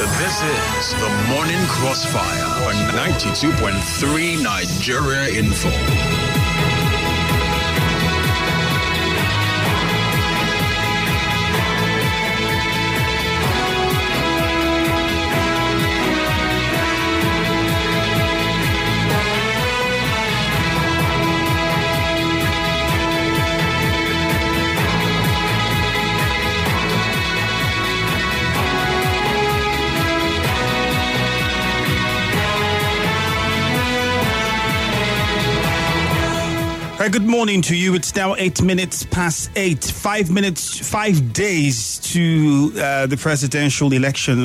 This is the Morning Crossfire on 92.3 Nigeria Info. Good morning to you. It's now 8 minutes past 8. 5 days to the presidential election.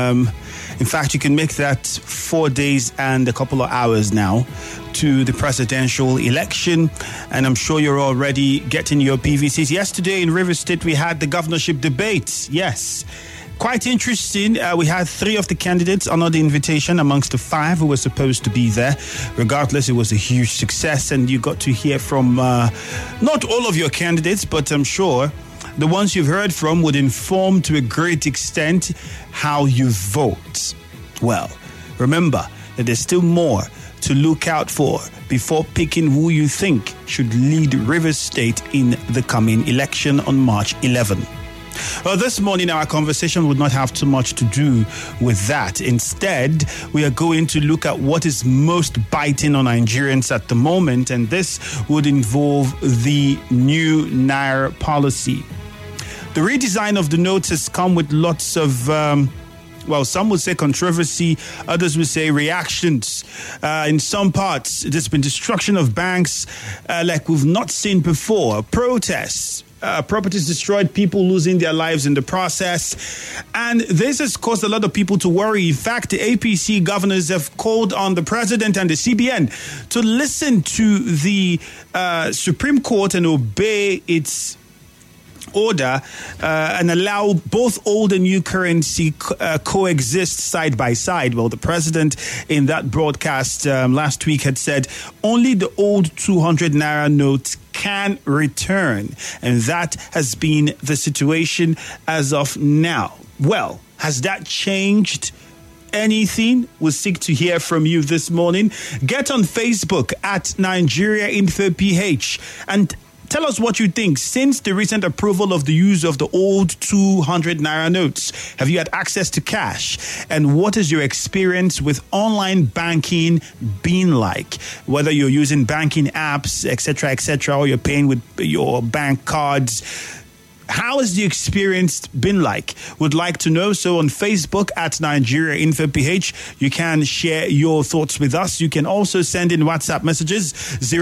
In fact, you can make that 4 days and a couple of hours now to the presidential election. And I'm sure you're already getting your PVCs. Yesterday in Rivers State, we had the governorship debate. Yes. Quite interesting. We had 3 of the candidates under the invitation amongst the 5 who were supposed to be there. Regardless, it was a huge success, and you got to hear from not all of your candidates, but I'm sure the ones you've heard from would inform to a great extent how you vote. Well, remember that there's still more to look out for before picking who you think should lead Rivers State in the coming election on March 11. Well, this morning, our conversation would not have too much to do with that. Instead, we are going to look at what is most biting on Nigerians at the moment, and this would involve the new Naira policy. The redesign of the notes has come with lots of some would say controversy, others would say reactions. In some parts, there's been destruction of banks like we've not seen before, protests. Properties destroyed, people losing their lives in the process. And this has caused a lot of people to worry. In fact, the APC governors have called on the president and the CBN to listen to the Supreme Court and obey its order and allow both old and new currency coexist side by side. Well, the president in that broadcast last week had said only the old 200 Naira notes can return. And that has been the situation as of now. Well, has that changed anything? We'll seek to hear from you this morning. Get on Facebook at Nigeria Info PH and tell us what you think. Since the recent approval of the use of the old 200 Naira notes, have you had access to cash? And what is your experience with online banking been like? Whether you're using banking apps, etc., or you're paying with your bank cards. How has the experience been like? Would like to know. So on Facebook at Nigeria Info PH, you can share your thoughts with us. You can also send in WhatsApp messages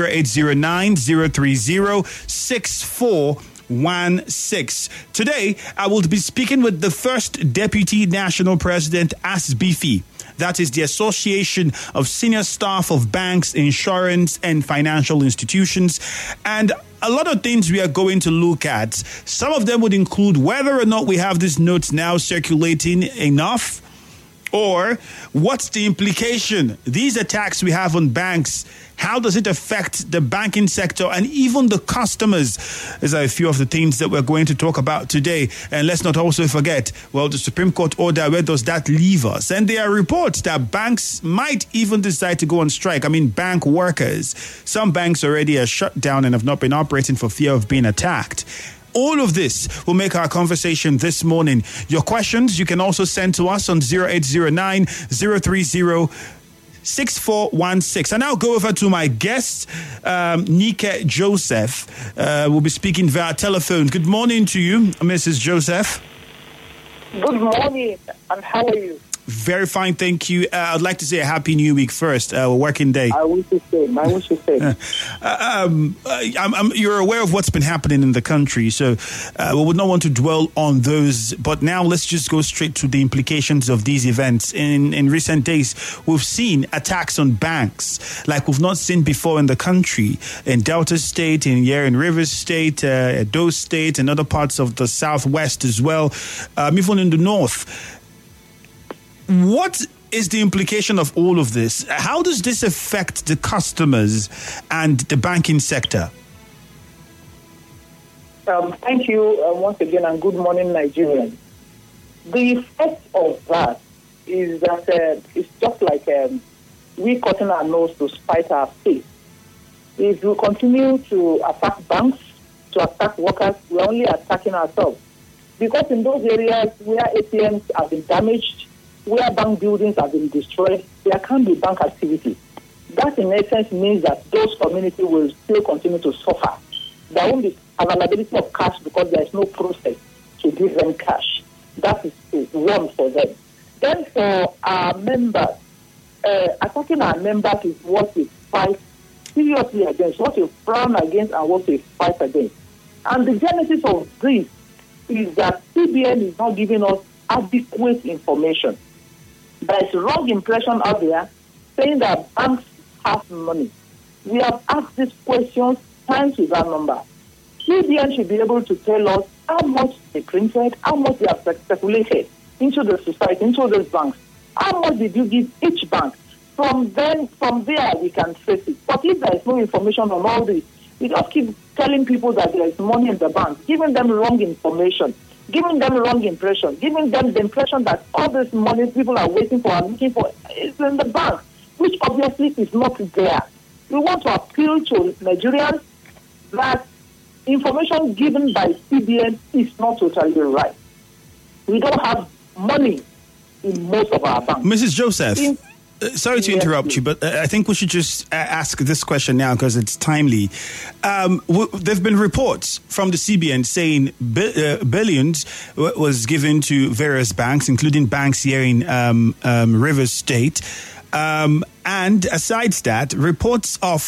0809-030-6416. Today, I will be speaking with the first Deputy National President, ASBIFI. That is the Association of Senior Staff of Banks, Insurance and Financial Institutions. And a lot of things we are going to look at. Some of them would include whether or not we have these notes now circulating enough, or what's the implication? These attacks we have on banks, how does it affect the banking sector and even the customers? These are a few of the things that we're going to talk about today. And let's not also forget, well, the Supreme Court order, where does that leave us? And there are reports that banks might even decide to go on strike. I mean, bank workers. Some banks already are shut down and have not been operating for fear of being attacked. All of this will make our conversation this morning. Your questions, you can also send to us on 0809-030-6416. And I'll go over to my guest, Nike Joseph. We'll be speaking via telephone. Good morning to you, Mrs. Joseph. Good morning, and how are you? Very fine, thank you. I'd like to say a happy new week first, working day. I wish you same. You're aware of what's been happening in the country, so we would not want to dwell on those. But now let's just go straight to the implications of these events. In recent days, we've seen attacks on banks like we've not seen before in the country. In Delta State, in Rivers State, Edo State, and other parts of the Southwest as well, even in the North. What is the implication of all of this? How does this affect the customers and the banking sector? Thank you once again, and good morning, Nigerians. The effect of that is that it's just like we cutting our nose to spite our face. If we continue to attack banks, to attack workers, we're only attacking ourselves. Because in those areas where ATMs have been damaged, where bank buildings have been destroyed, there can't be bank activity. That in essence means that those communities will still continue to suffer. There won't be availability of cash because there is no process to give them cash. That is one for them. Then for our members, attacking our members is what we fight seriously against, what we frown against and what we fight against. And the genesis of this is that CBN is not giving us adequate information. There is wrong impression out there saying that banks have money. We have asked these questions times without number. CBN should be able to tell us how much they printed, how much they have speculated into the society, into those banks. How much did you give each bank? From there, we can trace it. But if there is no information on all this, we just keep telling people that there is money in the bank, giving them wrong information, giving them wrong impression, giving them the impression that all this money people are waiting for and looking for is in the bank, which obviously is not there. We want to appeal to Nigerians that information given by CBN is not totally right. We don't have money in most of our banks. Mrs. Joseph, sorry to interrupt you, but I think we should just ask this question now because it's timely. There have been reports from the CBN saying billions was given to various banks, including banks here in Rivers State. And aside that, reports of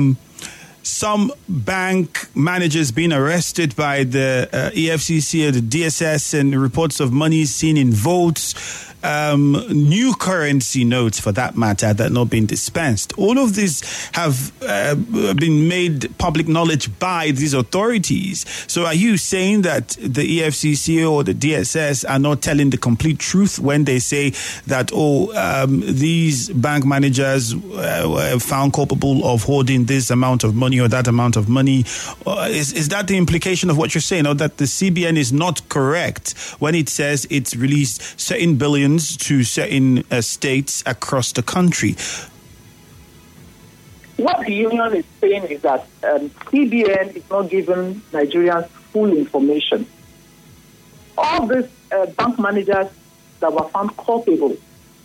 some bank managers being arrested by the EFCC or the DSS, and reports of money seen in votes, new currency notes for that matter that not been dispensed. All of these have been made public knowledge by these authorities. So are you saying that the EFCC or the DSS are not telling the complete truth when they say that, these bank managers were found culpable of holding this amount of money or that amount of money? Is that the implication of what you're saying, or that the CBN is not correct when it says it's released certain billions to certain states across the country? What the union is saying is that CBN is not giving Nigerians full information. All these bank managers that were found culpable,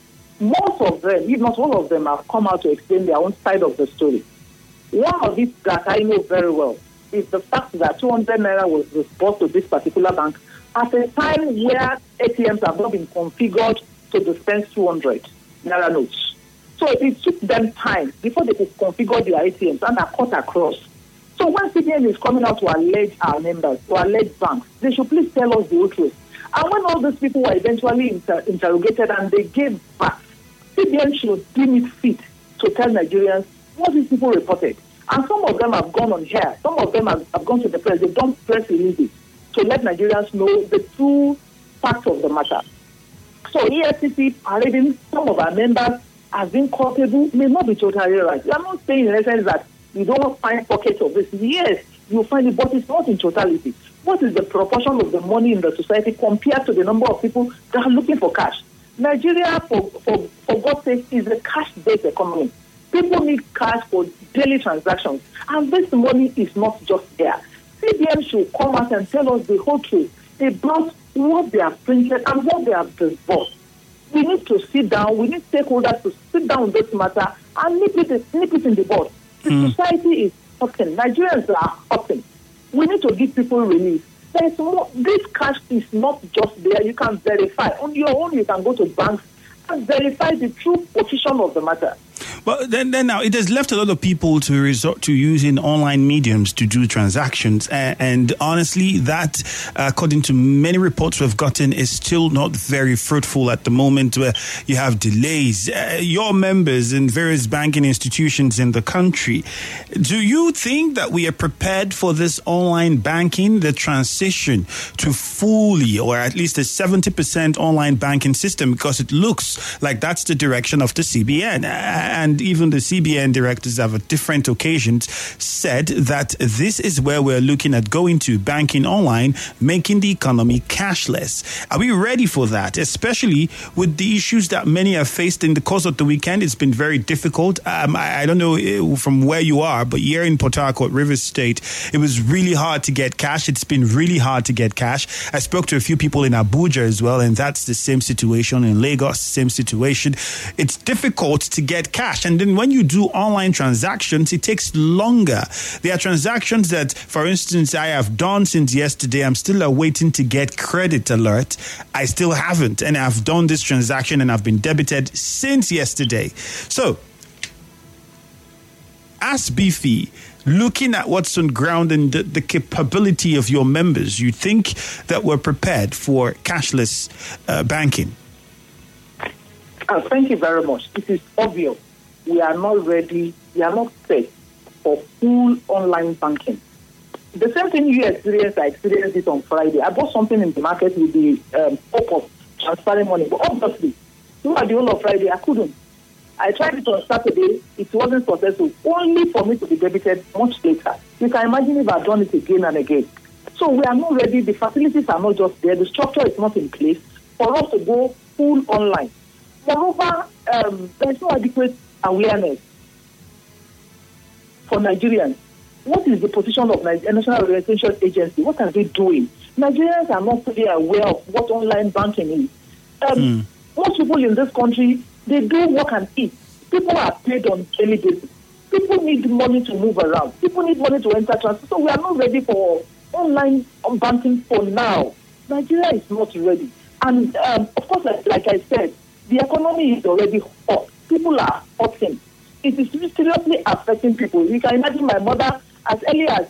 most of them, if not all of them, have come out to explain their own side of the story. One of it that I know very well is the fact that 200 naira was disbursed to this particular bank at a time where ATMs have not been configured to dispense 200 naira notes. So it took them time before they could configure their ATMs and are cut across. So when CBN is coming out to allege our members, to allege banks, they should please tell us the whole truth. And when all these people were eventually interrogated and they gave back, CBN should deem it fit to tell Nigerians what these people reported. And some of them have gone on here. Some of them have gone to the press. They've done press releases to let Nigerians know the true facts of the matter. So EFCC parading some of our members as being culpable may not be totally right. I'm not saying in essence that you don't find pockets of this. Yes, you find it, but it's not in totality. What is the proportion of the money in the society compared to the number of people that are looking for cash? Nigeria, for God's sake, is a cash-based economy. People need cash for daily transactions, and this money is not just there. CBN should come out and tell us the whole truth about what they have printed and what they have disbursed. We need to sit down, we need stakeholders to sit down on this matter and nip it in the bud. The society is hurting. Nigerians are hurting. We need to give people relief. There's more. This cash is not just there. You can verify. On your own, you can go to banks and verify the true position of the matter. But then now it has left a lot of people to resort to using online mediums to do transactions. And honestly, that, according to many reports we've gotten, is still not very fruitful at the moment, where you have delays. Your members in various banking institutions in the country, do you think that we are prepared for this online banking, the transition to fully, or at least a 70% online banking system? Because it looks like that's the direction of the CBN. And and even the CBN directors have at different occasions said that this is where we're looking at going to, banking online, making the economy cashless. Are we ready for that, especially with the issues that many have faced in the course of the weekend? It's been very difficult. I don't know from where you are, but here in Port Harcourt, Rivers State, it was really hard to get cash. It's been really hard to get cash. I spoke to a few people in Abuja as well, and that's the same situation. In Lagos, same situation. It's difficult to get cash. And then when you do online transactions, it takes longer. There are transactions that, for instance, I have done since yesterday. I'm still waiting to get credit alert. I still haven't. And I've done this transaction and I've been debited since yesterday. So, as Beefy, looking at what's on ground and the capability of your members, you think that we're prepared for cashless banking? Thank you very much. It is obvious we are not ready, we are not set for full online banking. The same thing you experienced, I experienced it on Friday. I bought something in the market with the hope of transferring money, but obviously, throughout the whole of Friday, I couldn't. I tried it on Saturday. It wasn't successful, only for me to be debited much later. You can imagine if I've done it again and again. So we are not ready. The facilities are not just there. The structure is not in place for us to go full online. Moreover, there is no adequate awareness for Nigerians. What is the position of the National Orientation Agency? What are they doing? Nigerians are not fully aware of what online banking is. Most people in this country, they do work and eat. People are paid on daily basis. People need money to move around. People need money to enter transfer. So we are not ready for online banking for now. Nigeria is not ready. And of course, like I said, the economy is already hot. People are hurting. It is seriously affecting people. You can imagine my mother, as early as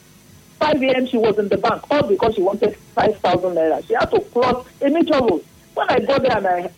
5 a.m., she was in the bank, all because she wanted 5,000 naira. She had to cross a major road. When I got there and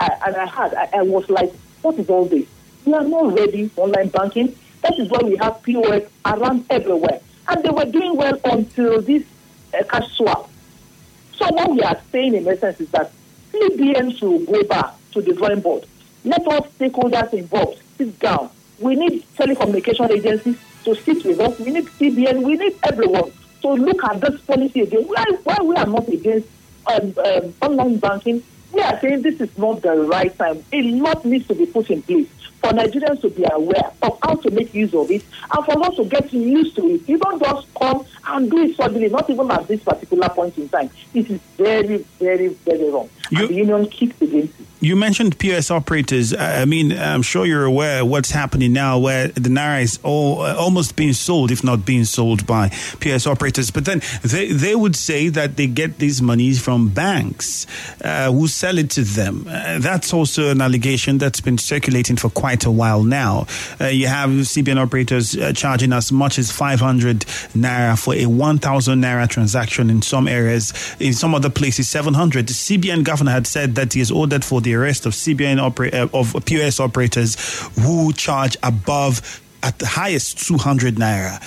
I was like, what is all this? We are not ready for online banking. That is why we have POS around everywhere. And they were doing well until this cash swap. So what we are saying in essence is that CBN should go back to the drawing board. Let all stakeholders involved sit down. We need telecommunication agencies to sit with us. We need CBN. We need everyone to look at this policy again. Why we are not against online banking? We are saying this is not the right time. A lot needs to be put in place for Nigerians to be aware of how to make use of it and for us to get used to it. You don't just come and do it suddenly, not even at this particular point in time. It is very, very, very wrong. And the union keeps against it. You mentioned POS operators. I mean, I'm sure you're aware of what's happening now where the Naira is almost being sold, if not being sold by POS operators. But then they would say that they get these monies from banks who sell it to them. That's also an allegation that's been circulating for quite a while now. You have CBN operators charging as much as 500 Naira for a 1,000 Naira transaction in some areas. In some other places, 700. The CBN governor had said that he has ordered for the arrest of CBN of POS operators who charge above, at the highest, 200 Naira.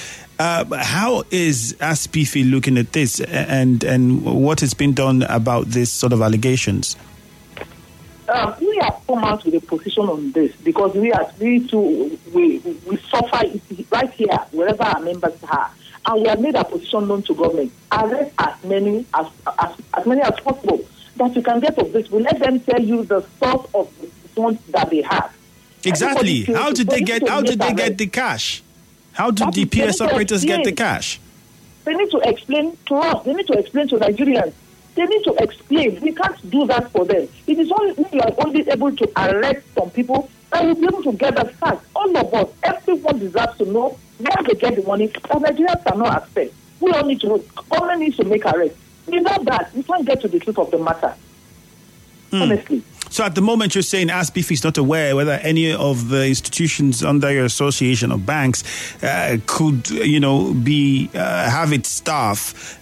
How is ASPIFI looking at this and what has been done about this sort of allegations? We have come out with a position on this because we suffer right here wherever our members are, and we have made our position known to government. Arrest as many as possible that you can get of this. We let them tell you the source of the funds that they have. Exactly. How did they get the cash? How did the POS operators get the cash? They need to explain to us. They need to explain to Nigerians. They need to explain. We can't do that for them. It is only we are only able to arrest some people and we'll be able to get the facts. All of us, everyone deserves to know where they get the money. And Nigerians cannot accept. We all need to. Government needs to make arrests. Without that, we can't get to the truth of the matter. Honestly. So at the moment, you're saying ASPIFI is not aware whether any of the institutions under your association of banks could, be have its staff,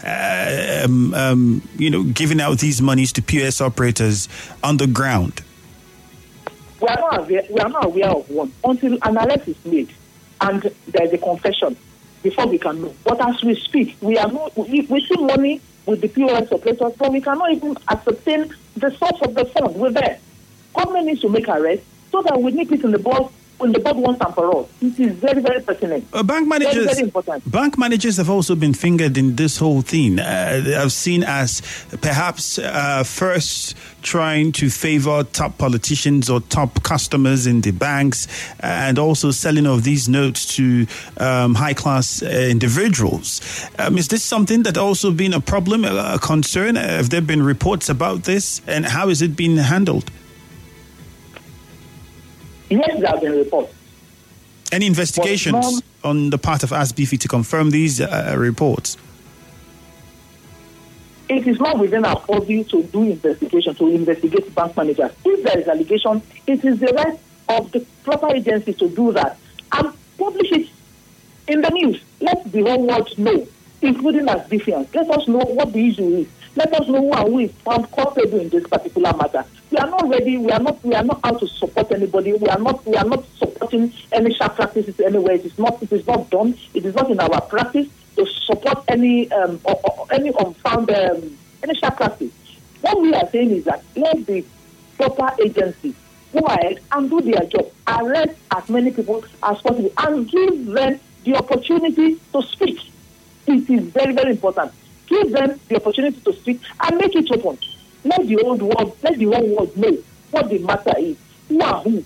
giving out these monies to POS operators on the ground. We are not aware of one until an arrest is made and there's a confession before we can know. But as we speak, we see money with the POS operators, but we cannot even ascertain the source of the fund. We're there. Government needs to make arrests so that we nip it in the bud in the board once and for all. It is very, very pertinent. Bank managers, very, very important. Bank managers have also been fingered in this whole thing. I've seen as perhaps first trying to favor top politicians or top customers in the banks, and also selling of these notes to high-class individuals. Is this something that also been a problem, a concern? Have there been reports about this, and how is it being handled? Yes, there have been reports. Any investigations on the part of ASBIFI to confirm these reports? It is not within our purview to do investigation, to investigate bank managers. If there is allegation, it is the right of the proper agency to do that and publish it in the news. Let the whole world know, including ASBIFIans. Let us know what the issue is. Let us know who is found culpable in this particular matter. We are not ready. We are not out to support anybody. We are not supporting any sharp practices anywhere. It is not done. It is not in our practice to support any unfound any sharp practice. What we are saying is that let the proper agency go ahead and do their job. Arrest as many people as possible and give them the opportunity to speak. It is very, very important. Give them the opportunity to speak and make it open. Let the whole world know what the matter is. Who are who?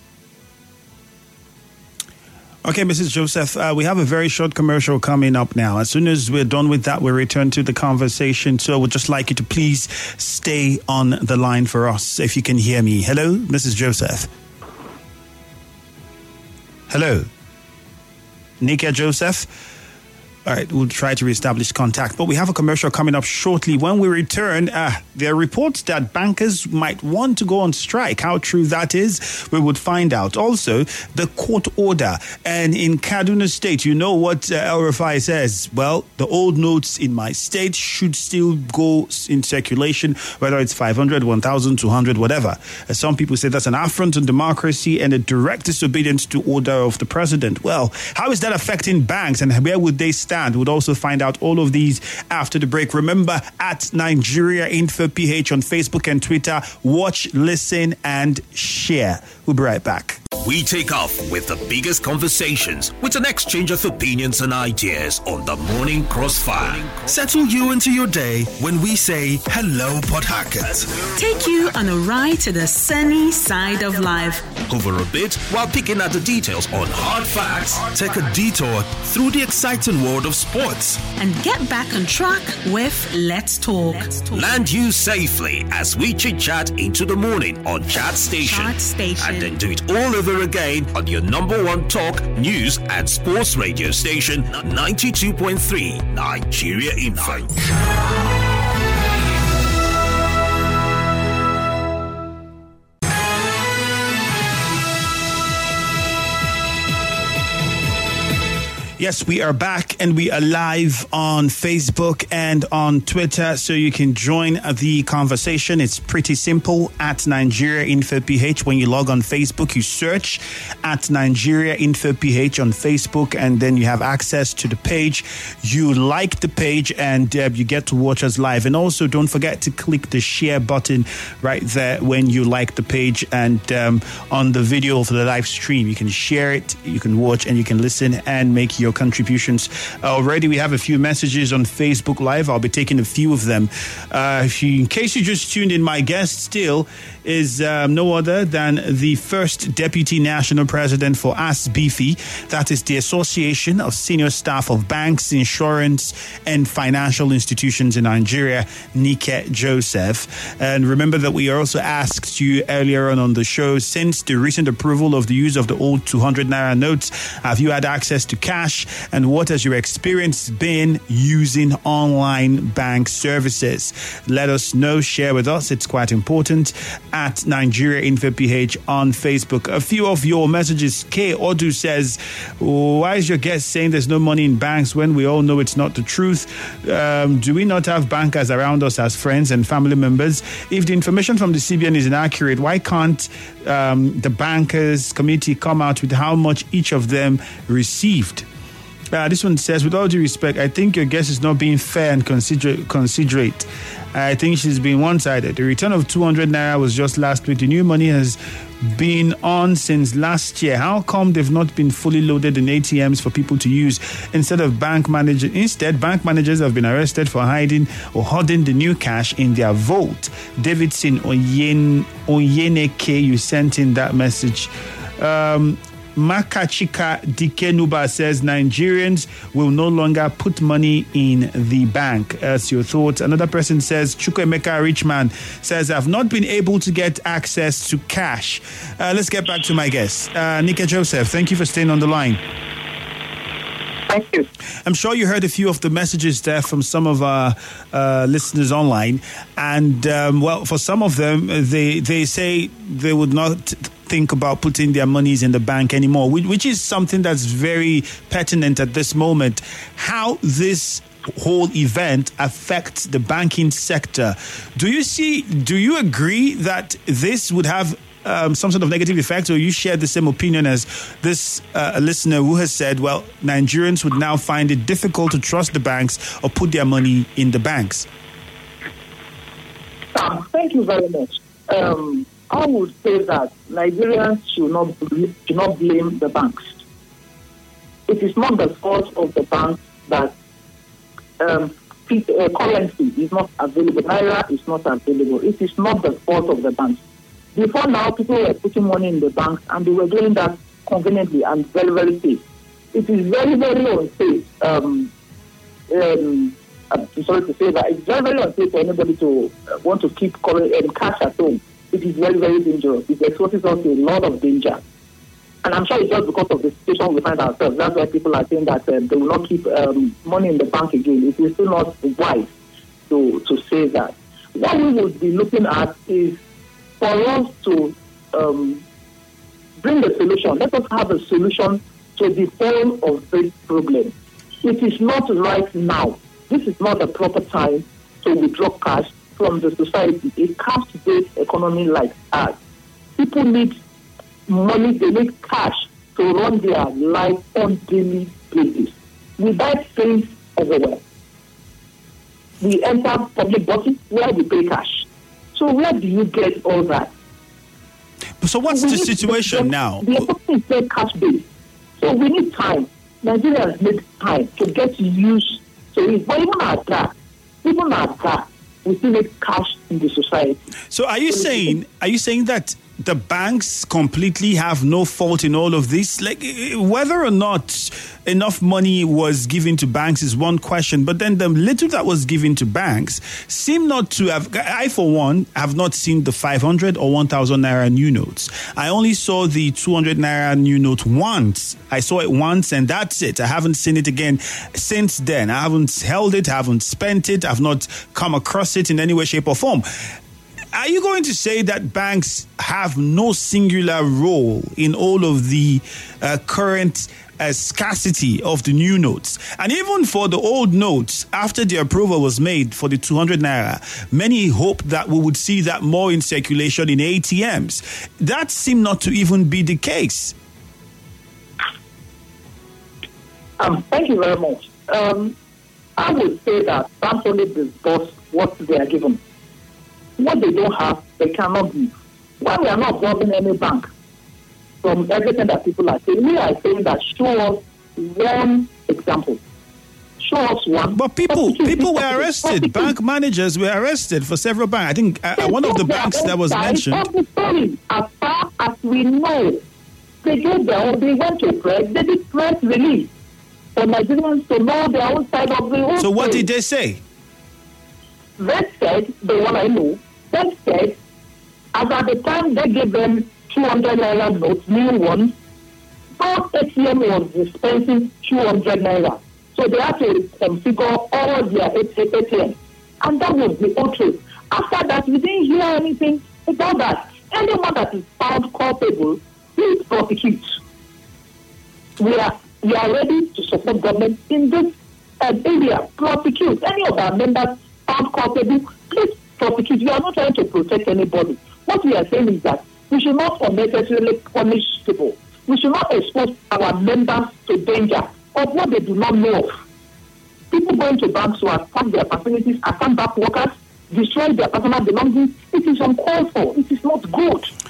Okay, Mrs. Joseph, we have a very short commercial coming up now. As soon as we're done with that, we'll return to the conversation. So we'd just like you to please stay on the line for us, if you can hear me. Hello, Mrs. Joseph. Hello. Nika Joseph. All right, we'll try to reestablish contact. But we have a commercial coming up shortly. When we return, there are reports that bankers might want to go on strike. How true that is, we would find out. Also, the court order. And in Kaduna State, you know what El Rufai says? Well, the old notes in my state should still go in circulation, whether it's 500, 1,000, 200, whatever. Some people say that's an affront on democracy and a direct disobedience to order of the president. Well, how is that affecting banks, and where would they stand? We'll also find out all of these after the break. Remember, at Nigeria Info PH on Facebook and Twitter. Watch, listen, and share. We'll be right back. We take off with the biggest conversations with an exchange of opinions and ideas on the Morning Crossfire. Settle you into your day when we say hello, Port Harcourt. Take you on a ride to the sunny side of life. Hover a bit while picking at the details on hard facts. Take a detour through the exciting world of sports. And get back on track with Let's Talk. Land you safely as we chit-chat into the morning on Chat Station. And then do it all over again on your number one talk, news and sports radio station, 92.3 Nigeria Info. Yes, we are back and we are live on Facebook and on Twitter, so you can join the conversation. It's pretty simple. At Nigeria Info PH. When you log on Facebook, you search at Nigeria Info PH on Facebook, and then you have access to the page. You like the page and you get to watch us live. And also, don't forget to click the share button right there when you like the page, and on the video of the live stream, you can share it, you can watch, and you can listen and make your contributions. Already we have a few messages on Facebook Live. I'll be taking a few of them. In case you just tuned in, my guest still is no other than the first Deputy National President for ASBIFI. That is the Association of Senior Staff of Banks, Insurance and Financial Institutions in Nigeria, Nika Joseph. And remember that we also asked you earlier on the show, since the recent approval of the use of the old 200 Naira notes, have you had access to cash? And what has your experience been using online bank services? Let us know. Share with us. It's quite important. At Nigeria Info PH on Facebook. A few of your messages. K. Odu says, why is your guest saying there's no money in banks when we all know it's not the truth? Do we not have bankers around us as friends and family members? If the information from the CBN is inaccurate, why can't the bankers committee come out with how much each of them received? This one says, with all due respect, I think your guest is not being fair and considerate. I think she's being one-sided. The return of 200 Naira was just last week. The new money has been on since last year. How come they've not been fully loaded in ATMs for people to use? Instead, bank managers have been arrested for hiding or hoarding the new cash in their vault. Davidson Oyeneke, you sent in that message. Makachika Dikenuba says Nigerians will no longer put money in the bank. That's your thoughts. Another person says, Chukwemeka Richman says, I've not been able to get access to cash. Let's get back to my guest. Nika Joseph, thank you for staying on the line. Thank you. I'm sure you heard a few of the messages there from some of our listeners online. And, for some of them, they say they would not think about putting their monies in the bank anymore, which is something that's very pertinent at this moment. How this whole event affects the banking sector. Do you agree that this would have some sort of negative effect, or you share the same opinion as this listener who has said, well, Nigerians would now find it difficult to trust the banks or put their money in the banks? Thank you very much. I would say that Nigerians should not blame the banks. It is not the fault of the banks that currency is not available. Naira is not available. It is not the fault of the banks. Before now, people were putting money in the banks, and they were doing that conveniently and very, very safe. It is very, very unsafe. I'm sorry to say that. It's very, very unsafe for anybody to want to keep cash at home. It is very, very dangerous. It exposes us to a lot of danger. And I'm sure it's just because of the situation we find ourselves. That's why people are saying that they will not keep money in the bank again. It is still not wise to say that. What we would be looking at is for us to bring a solution. Let us have a solution to the whole of this problem. It is not right now. This is not the proper time to withdraw cash from the society. A cash-based economy like ours. People need money, they need cash to run their life on daily basis. We buy things everywhere. We enter public buses where we pay cash. So where do you get all that? So what's the situation now? The economy is cash-based. So we need time. Nigerians need time to get used to it. But even at that, we still need cash in the society. So are you saying that the banks completely have no fault in all of this? Like, whether or not enough money was given to banks is one question, but then the little that was given to banks seem not to have. I, for one, have not seen the 500 or 1,000 naira new notes. I only saw the 200 naira new note once. I saw it once, and that's it. I haven't seen it again since then. I haven't held it, I haven't spent it, I've not come across it in any way, shape, or form. Are you going to say that banks have no singular role in all of the current scarcity of the new notes? And even for the old notes, after the approval was made for the 200 naira, many hoped that we would see that more in circulation in ATMs. That seemed not to even be the case. Thank you very much. I would say that banks only disburse what they are given. What they don't have, they cannot give. Why we are not robbing any bank from everything that people are saying? We are saying that show us one example. Show us one. But people were arrested. Bank managers were arrested for several banks. I think one of the banks that was mentioned. As far as we know, they went to press. They did press release for Nigerians to know their own side of the whole. So what did they say? They said, the one I know, they said, as at the time they gave them 200 naira notes, new ones, both ATM was dispensing 200 naira. So they had to configure all their ATM. And that was the whole truth. After that, we didn't hear anything about that. Anyone that is found culpable, please prosecute. We are ready to support government in this area. Prosecute. Any of our members found culpable, please prosecute. We are not trying to protect anybody. What we are saying is that we should not unnecessarily punish people. We should not expose our members to danger of what they do not know of. People going to banks to attack their facilities, attack bank workers, destroy their personal belongings, it is uncalled for. It is not good.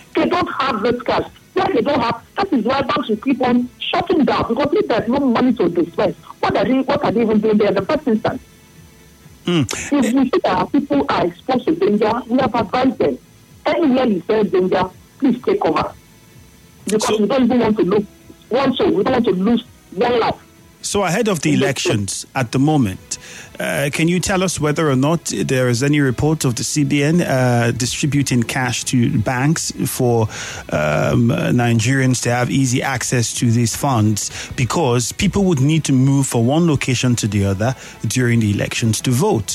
They don't have this cash. That is why banks will keep on shutting down, because if there's no money to dispense, what are they even doing there in the first instance? If we see that our people are exposed to danger, we have advised them. Anywhere you say danger, please take cover. Because we don't even want to lose one soul. We don't want to lose one life. So ahead of the elections at the moment, can you tell us whether or not there is any report of the CBN distributing cash to banks for Nigerians to have easy access to these funds? Because people would need to move from one location to the other during the elections to vote.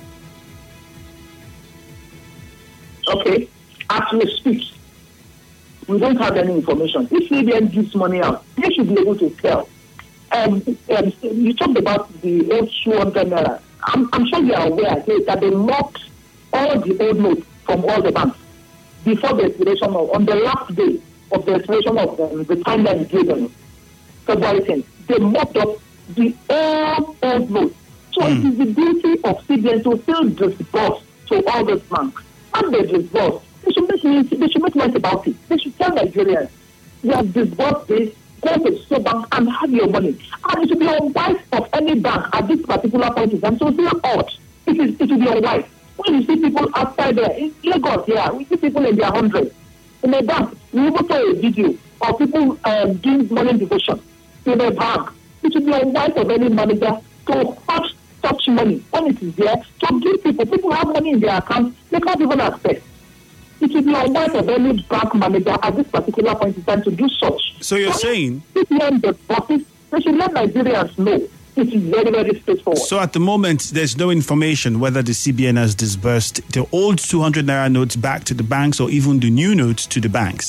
Okay, as we speak, we don't have any information. If CBN gives money out, they should be able to tell. You talked about the old 200 naira. I'm sure you are aware that they mocked all the old notes from all the banks before the expiration on the last day of the expiration of the timeline given, February 10th. They mocked up the old notes. So it is the duty of CBN to still disburse to all these banks. And they disburse. They should make noise about it. They should tell Nigerians, you have disbursed this. Go to the bank and have your money. And it should be unwise of any bank at this particular point in time. So it's not odd. It will be unwise. When you see people outside there, in Lagos here, we see people in their hundreds. In a bank, we even saw a video of people doing money devotion in a bank. It should be unwise of any manager to have such money when it is there to give people. People have money in their account, they can't even access. It will be unwise of any bank manager at this particular point in time to do such. So you're saying CBN they should let Nigerians know it is very, very straightforward. So at the moment, there's no information whether the CBN has disbursed the old 200 naira notes back to the banks or even the new notes to the banks.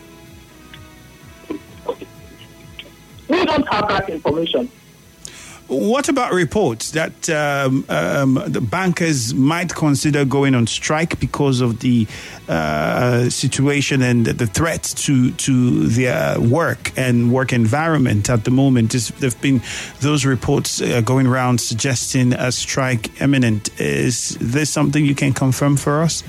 We don't have that information. What about reports that the bankers might consider going on strike because of the situation and the threat to their work and work environment at the moment? There have been those reports going around suggesting a strike imminent. Is this something you can confirm for us?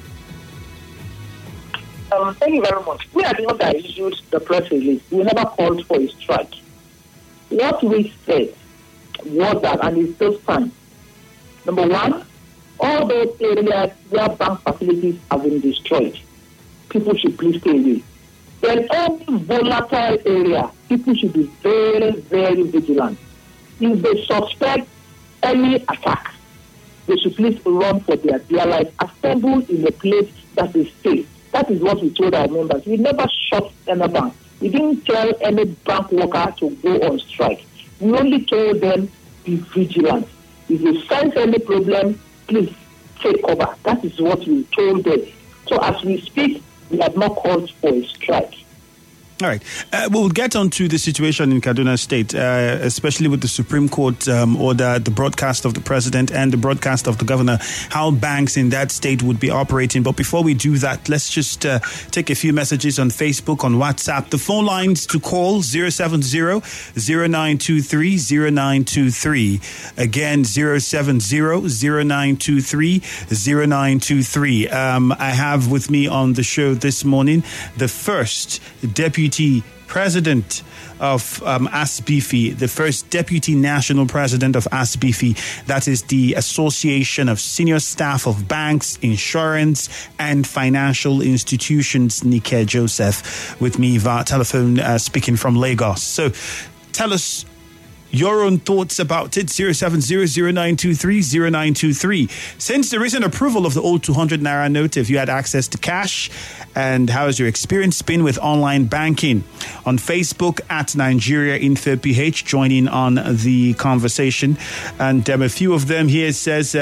Thank you very much. We are the one that issued the press release. We never called for a strike. What we said was that, and it still stands. Number one, all those areas where bank facilities have been destroyed, people should please stay away. Then any volatile area, people should be very, very vigilant. If they suspect any attack, they should please run for their dear life, assemble in a place that is safe. That is what we told our members. We never shut any bank. We didn't tell any bank worker to go on strike. We only told them, be vigilant. If you sense any problem, please take cover. That is what we told them. So as we speak, we have not called for a strike. All right. We'll get on to the situation in Kaduna State, especially with the Supreme Court order, the broadcast of the president and the broadcast of the governor, how banks in that state would be operating. But before we do that, let's just take a few messages on Facebook, on WhatsApp. The phone lines to call 070-0923-0923. Again, 070-0923-0923. I have with me on the show this morning the first Deputy President of ASBIFI, the first Deputy National President of ASBIFI, that is the Association of Senior Staff of Banks, Insurance and Financial Institutions, Nike Joseph, with me via telephone, speaking from Lagos. So tell us your own thoughts about it. 070-0923-0923. Since the recent approval of the old 200 naira note, if you had access to cash, and how has your experience been with online banking? On Facebook at Nigeria Info PH, joining on the conversation, and a few of them here says.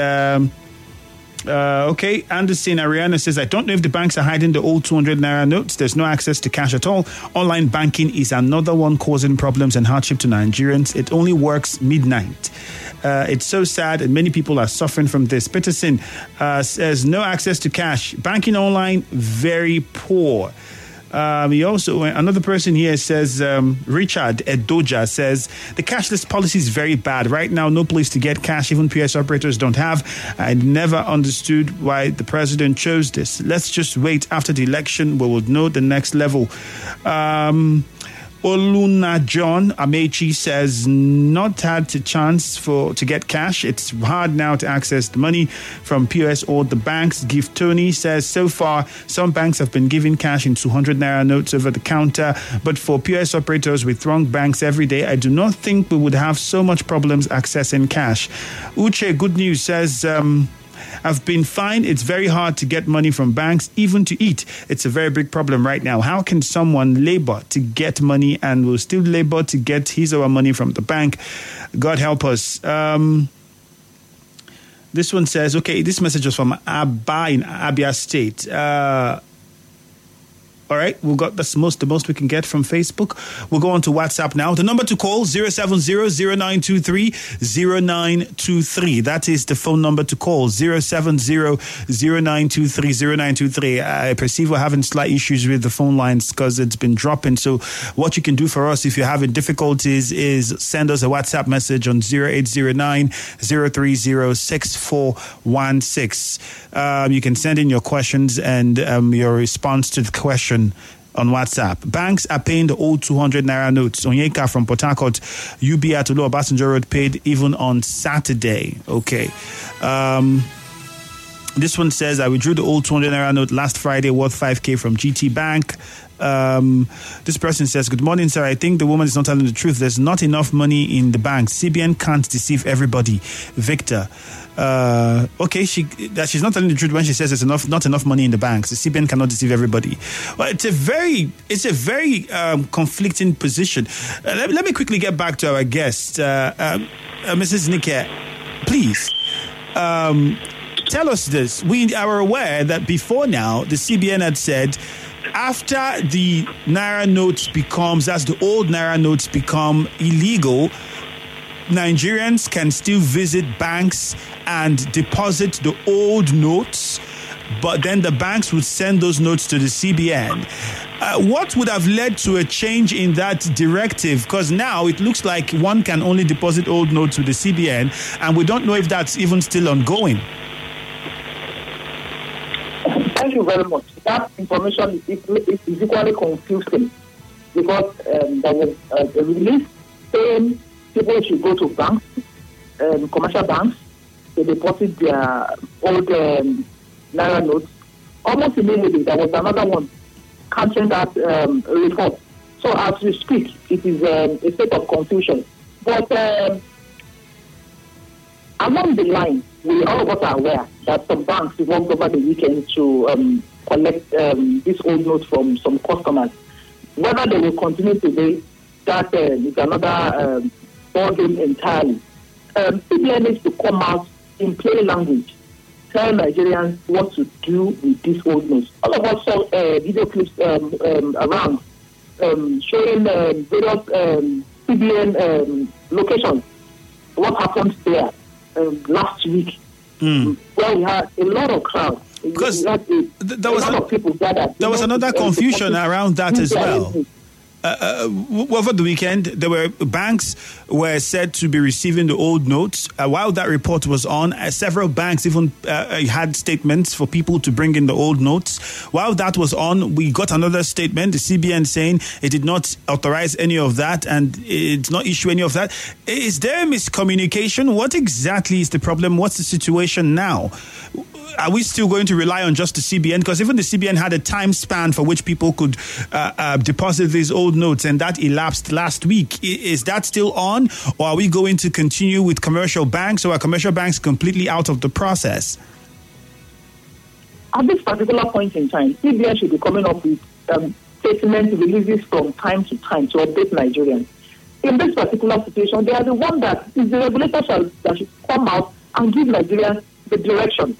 Okay, Anderson Ariana says, I don't know if the banks are hiding the old 200 naira notes. There's no access to cash at all. Online banking is another one causing problems and hardship to Nigerians. It only works midnight. It's so sad and many people are suffering from this. Peterson says, no access to cash. Banking online, very poor. He also, another person here says, Richard Edoja says, the cashless policy is very bad. Right now, no place to get cash, even POS operators don't have. I never understood why the president chose this. Let's just wait after the election. We will know the next level. Oluna John Amechi says, not had a chance to get cash. It's hard now to access the money from POS or the banks. Gift Tony says, so far, some banks have been giving cash in 200 naira notes over the counter. But for POS operators with wrong banks every day, I do not think we would have so much problems accessing cash. Uche Good News says, I've been fined. It's very hard to get money from banks, even to eat. It's a very big problem right now. How can someone labor to get money and will still labor to get his or her money from the bank? God help us. This one says, okay, this message was from Abba in Abia State. All right, we've got the most we can get from Facebook. We'll go on to WhatsApp now. The number to call, 070-0923-0923. That is the phone number to call, 070-0923-0923. I perceive we're having slight issues with the phone lines because it's been dropping. So what you can do for us if you're having difficulties is send us a WhatsApp message on 0809-030-6416. You can send in your questions and your response to the question on WhatsApp. Banks are paying the old 200 naira notes. Onyeka from Port Harcourt, UB at Olu Obasanjo Road paid even on Saturday. Okay. This one says, I withdrew the old 200 naira note last Friday worth 5K from GT Bank. This person says, good morning, sir. I think the woman is not telling the truth. There's not enough money in the bank. CBN can't deceive everybody. Victor. Okay, she's not telling the truth when she says there's not enough money in the banks. The CBN cannot deceive everybody. Well, it's a very conflicting position. Let me quickly get back to our guest, Mrs. Nike. Please, tell us this. We are aware that before now, the CBN had said, after the Naira notes as the old Naira notes become illegal, Nigerians can still visit banks and deposit the old notes, but then the banks would send those notes to the CBN. What would have led to a change in that directive? Because now it looks like one can only deposit old notes with the CBN, and we don't know if that's even still ongoing. Thank you very much. That information is equally confusing because there was a release saying people should go to banks, commercial banks, to deposit their old Naira notes. Almost immediately, there was another one countering that report. So as we speak, it is a state of confusion. But along the line, all of us are aware that some banks worked over the weekend to collect these old notes from some customers. Whether they will continue today, that is another ballgame entirely. CBN needs to come out in plain language, tell Nigerians what to do with these old notes. All of us saw video clips around showing various CBN locations. What happened there last week, where we had a lot of crowds. Because there was a lot of people gathered. There was another confusion around that as well. Over the weekend, there were banks were said to be receiving the old notes. While that report was on, several banks even had statements for people to bring in the old notes. While that was on, we got another statement, the CBN saying it did not authorize any of that and it did not issue any of that. Is there miscommunication? What exactly is the problem? What's the situation now? Are we still going to rely on just the CBN? Because even the CBN had a time span for which people could deposit these old notes, and that elapsed last week. Is that still on, or are we going to continue with commercial banks, or are commercial banks completely out of the process? At this particular point in time, CBN should be coming up with statement releases from time to time to update Nigerians. In this particular situation, they are the one that is the regulator that should come out and give Nigerians the direction.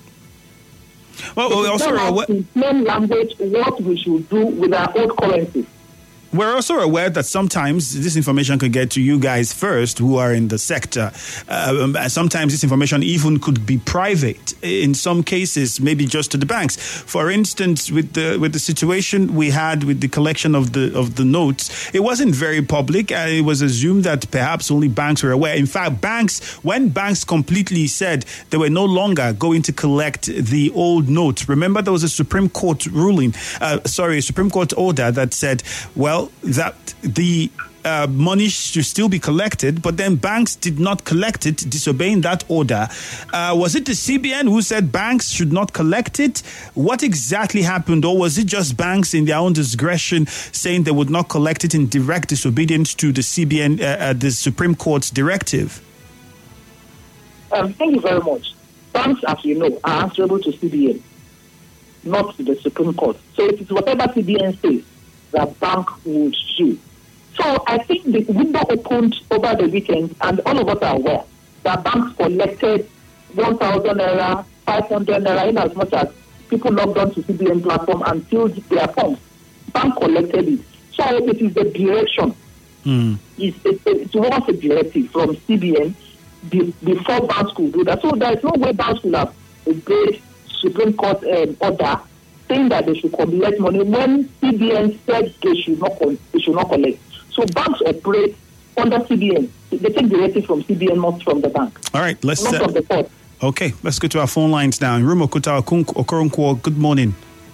Well, also in plain language what we should do with our old currency. We're also aware that sometimes this information could get to you guys first who are in the sector. Sometimes this information even could be private. In some cases, maybe just to the banks. For instance, with the situation we had with the collection of the notes, it wasn't very public. It was assumed that perhaps only banks were aware. In fact, when banks completely said they were no longer going to collect the old notes, remember there was a Supreme Court Supreme Court order that said, well, that the money should still be collected, but then banks did not collect it, disobeying that order. Was it the CBN who said banks should not collect it? What exactly happened? Or was it just banks in their own discretion saying they would not collect it in direct disobedience to the CBN, the Supreme Court's directive? Thank you very much. Banks, as you know, are answerable to CBN, not to the Supreme Court. So it is whatever CBN says that bank would do. So I think the window opened over the weekend, and all of us are aware that banks collected 1,000 naira, 500 naira, in as much as people logged on to CBN platform and filled their forms. Bank collected it. So it is the direction. It was a directive from CBN before banks could do that. So there is no way banks could have obeyed Supreme Court order saying that they should collect money when CBN said they should not collect. So banks operate under CBN. They take directive from CBN, not from the bank. All right, not from the court. Okay, let's go to our phone lines now. Rumo Kuta Okoronkwo, good morning.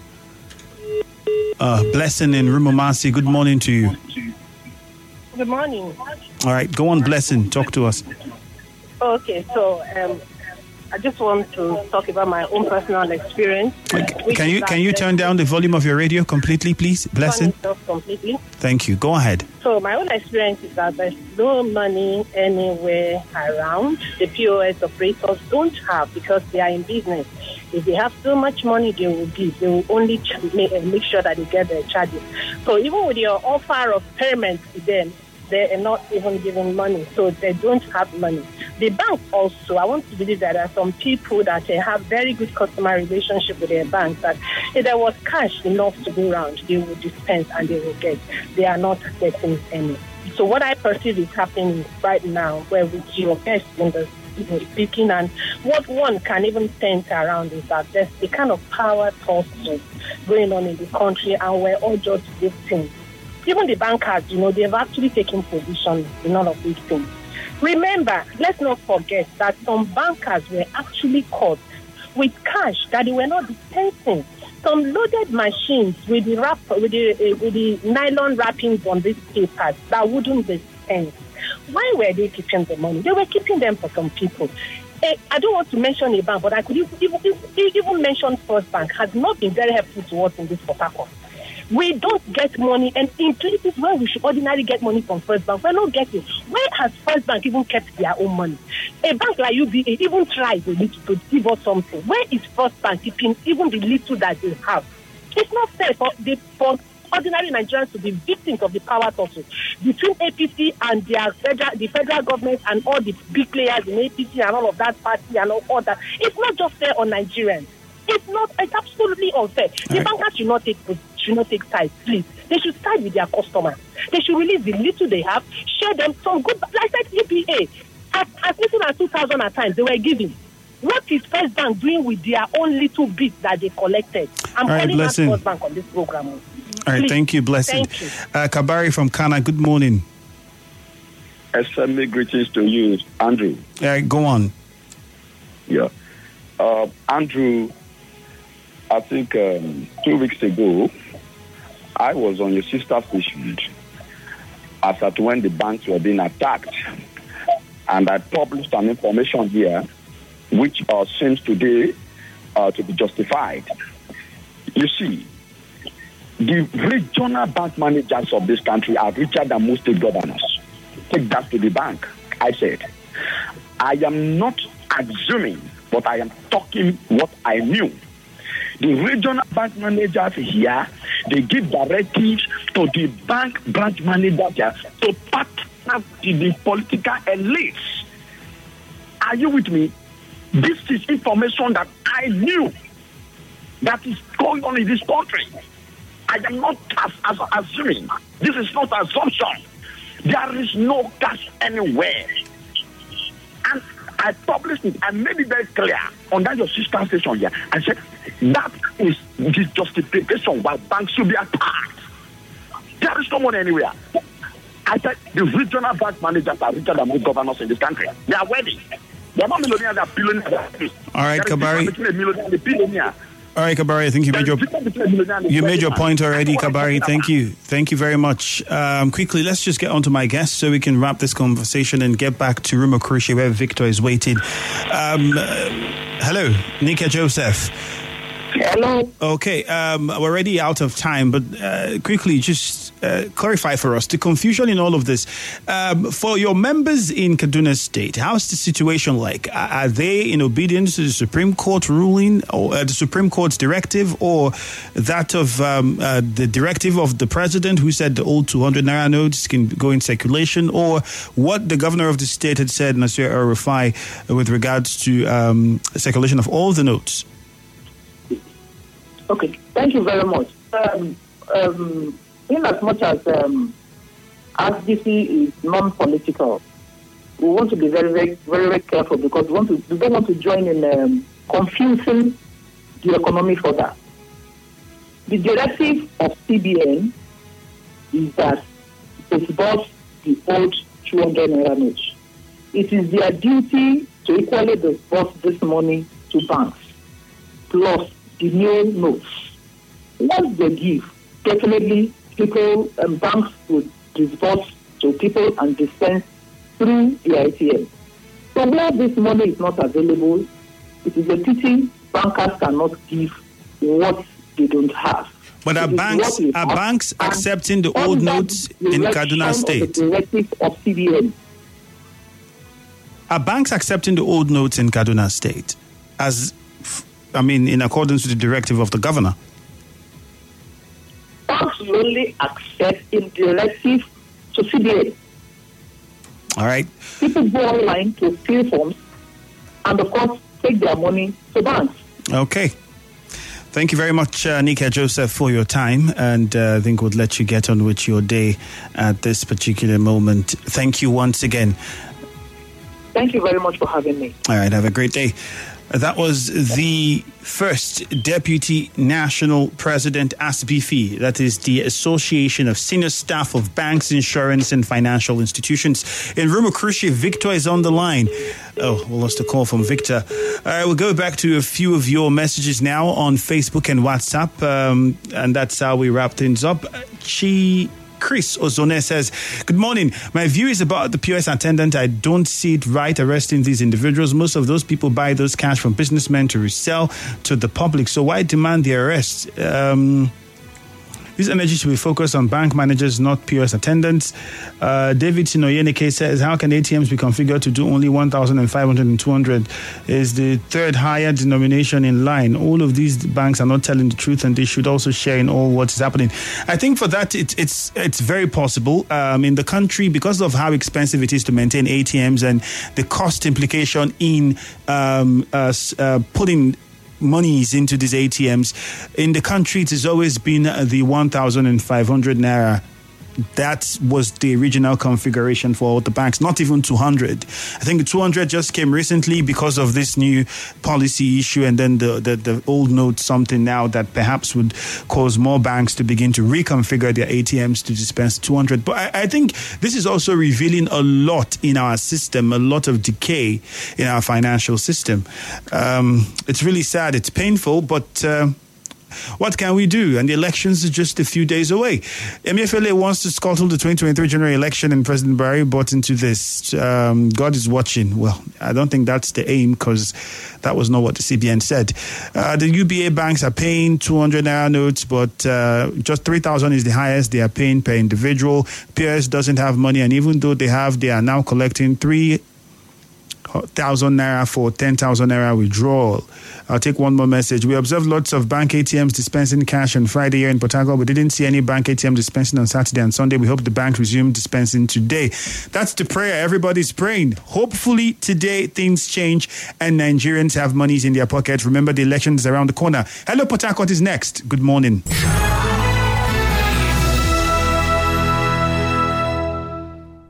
Blessing in Rumomasi, good morning to you. Good morning. All right, go on, Blessing. Talk to us. Okay, so I just want to talk about my own personal experience. Can you turn down the volume of your radio completely, please? Blessing? Completely. Thank you. Go ahead. So my own experience is that there's no money anywhere around. The POS operators don't have because they are in business. If they have so much money, they will give. They will only make sure that they get their charges. So even with your offer of payment to them, they are not even giving money, so they don't have money. The bank also, I want to believe that there are some people that have very good customer relationship with their banks, that if there was cash enough to go around, they would dispense and they will get. They are not getting any. So what I perceive is happening right now, where with your guest in the speaking, and what one can even sense around is that there's the kind of power tussle going on in the country, and we're all just victims. Even the bankers, they've actually taken position in all of these things. Remember, let's not forget that some bankers were actually caught with cash that they were not dispensing. Some loaded machines with the nylon wrappings on these papers that wouldn't dispense. Why were they keeping the money? They were keeping them for some people. I don't want to mention a bank, but I could even mention First Bank has not been very helpful to us in this Port Harcourt. We don't get money, and in places where we should ordinarily get money from First Bank, we're not getting. Where has First Bank even kept their own money? A bank like UBA even tries a little to give us something. Where is First Bank keeping even the little that they have? It's not fair for ordinary Nigerians to be victims of the power tussle between APC and the federal government and all the big players in APC and all of that party and all that. It's not just fair on Nigerians. It's absolutely unfair. The bankers should not take sides, please. They should side with their customers. They should release the little they have, share them some good, like I said, EPA. As little as 2,000 at times, they were giving. What is First Bank doing with their own little bit that they collected? I'm calling out First Bank on this program. All right, please. Thank you, Blessing. Thank you. Kabari from Kana, good morning. SME greetings to you, Andrew. Go on. Yeah. Andrew, I think 2 weeks ago, I was on your sister station as at when the banks were being attacked. And I published some information here, which seems today to be justified. You see, the regional bank managers of this country are richer than most state governors. Take that to the bank, I said. I am not assuming, but I am talking what I knew. The regional bank managers here, they give directives to the bank branch managers here to partner with the political elites. Are you with me? This is information that I knew that is going on in this country. I am not assuming. This is not assumption. There is no cash anywhere. And I published it. I made it very clear on that your sister station here. I said that is the justification why banks should be attacked. There is no money anywhere. I said the regional bank managers are richer than most governors in this country. They are wealthy. They are not millionaires, they are billionaires. All right, Kabari. Between a millionaire and a billionaire. All right, Kabari, I think you made your point already, Kabari. Thank you. Thank you very much. Quickly, let's just get on to my guest so we can wrap this conversation and get back to Rumuokrishe where Victor is waiting. Hello, Nika Joseph. Hello. Okay, we're already out of time, but quickly, just clarify for us the confusion in all of this. For your members in Kaduna State, how's the situation like? Are they in obedience to the Supreme Court ruling or the Supreme Court's directive, or that of the directive of the president who said the old 200 naira notes can go in circulation, or what the governor of the state had said, Nasir El-Rufai, with regards to circulation of all the notes? Okay, thank you very much. In as much as RDC is non-political, we want to be very, very, very, very careful because we don't want to join in confusing the economy further. The directive of CBN is that disburse the old 200 naira notes. It is their duty to equally disburse this money to banks, plus the new notes. Once they give, definitely people and banks will disburse to people and dispense through the ATM. So where this money is not available, it is a pity bankers cannot give what they don't have. But are banks accepting the old notes in Kaduna State? The directive of CBN. Are banks accepting the old notes in Kaduna State in accordance with the directive of the governor? Banks will only accept in directive to CBN. All right. People go online to fill forms and, of course, take their money to banks. Okay. Thank you very much, Nika Joseph, for your time. And I think we'll let you get on with your day at this particular moment. Thank you once again. Thank you very much for having me. All right. Have a great day. That was the first Deputy National President, ASBIFI, that is the Association of Senior Staff of Banks, Insurance and Financial Institutions. In Rumuokrishe, Victor is on the line. Oh, we lost a call from Victor. All right, we'll go back to a few of your messages now on Facebook and WhatsApp, and that's how we wrap things up. Chris Ozone says, good morning. My view is about the POS attendant. I don't see it right arresting these individuals. Most of those people buy those cash from businessmen to resell to the public. So why demand the arrest? This energy should be focused on bank managers, not POS attendants. David Sinoyenike says, how can ATMs be configured to do only 1,500 and 200? Is the third higher denomination in line? All of these banks are not telling the truth, and they should also share in all what's happening. I think for that, it's very possible. In the country, because of how expensive it is to maintain ATMs and the cost implication in putting monies into these ATMs in the country, it has always been the 1,500 naira. That was the original configuration for the banks, not even 200. I think the 200 just came recently because of this new policy issue, and then the old note something now that perhaps would cause more banks to begin to reconfigure their ATMs to dispense 200. But I think this is also revealing a lot in our system, a lot of decay in our financial system. It's really sad. It's painful, but what can we do? And the elections are just a few days away. Emefiele wants to scuttle the 2023 general election, and President Buhari bought into this. God is watching. Well, I don't think that's the aim, because that was not what the CBN said. The UBA banks are paying 200 naira notes, but just 3,000 is the highest they are paying per individual. PS doesn't have money, and even though they are now collecting 3,000 naira for 10,000 naira withdrawal. I'll take one more message. We observed lots of bank ATMs dispensing cash on Friday here in Port Harcourt. We didn't see any bank ATM dispensing on Saturday and Sunday. We hope the bank resume dispensing today. That's the prayer. Everybody's praying. Hopefully today things change and Nigerians have monies in their pockets. Remember, the election is around the corner. Hello, Port Harcourt is next. Good morning.